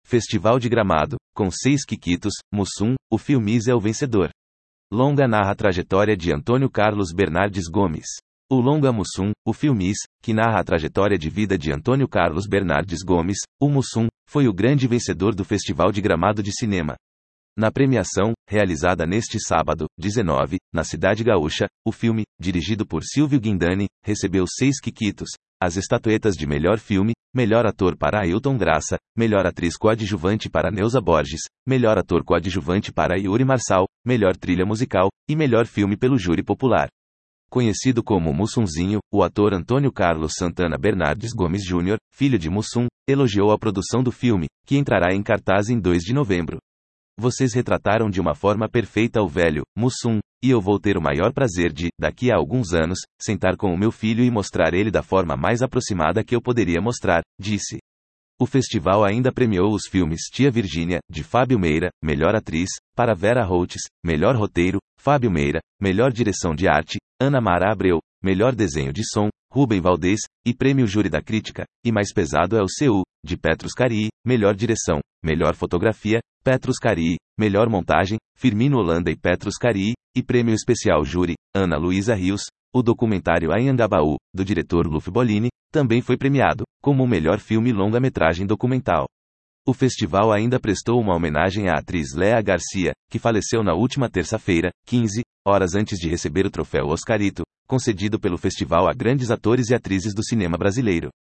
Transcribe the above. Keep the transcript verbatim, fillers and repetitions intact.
Festival de Gramado, com seis quiquitos, Mussum, o Filmes é o vencedor. Longa narra a trajetória de Antônio Carlos Bernardes Gomes. O longa Mussum, o Filmes, que narra a trajetória de vida de Antônio Carlos Bernardes Gomes, o Mussum, foi o grande vencedor do Festival de Gramado de Cinema. Na premiação, realizada neste sábado, dezenove, na Cidade Gaúcha, o filme, dirigido por Silvio Guindani, recebeu seis quiquitos, as estatuetas de melhor filme, melhor ator para Ailton Graça, melhor atriz coadjuvante para Neuza Borges, melhor ator coadjuvante para Yuri Marçal, melhor trilha musical, e melhor filme pelo júri popular. Conhecido como Mussumzinho, o ator Antônio Carlos Santana Bernardes Gomes Júnior, filho de Mussum, elogiou a produção do filme, que entrará em cartaz em dois de novembro. Vocês retrataram de uma forma perfeita o velho Mussum, e eu vou ter o maior prazer de, daqui a alguns anos, sentar com o meu filho e mostrar ele da forma mais aproximada que eu poderia mostrar, disse. O festival ainda premiou os filmes Tia Virgínia, de Fábio Meira, melhor atriz, para Vera Holtz, melhor roteiro, Fábio Meira, melhor direção de arte, Ana Mara Abreu, melhor desenho de som, Rubem Valdez, e prêmio Júri da Crítica, e mais pesado é o C U, de Petrus Carii, melhor direção, melhor fotografia, Petrus Carii, melhor montagem, Firmino Holanda e Petrus Carii, e prêmio especial Júri, Ana Luísa Rios. O documentário Anhangabaú, do diretor Luf Bolini, também foi premiado, como o melhor filme longa-metragem documental. O festival ainda prestou uma homenagem à atriz Léa Garcia, que faleceu na última terça-feira, quinze horas antes de receber o troféu Oscarito, concedido pelo festival a grandes atores e atrizes do cinema brasileiro.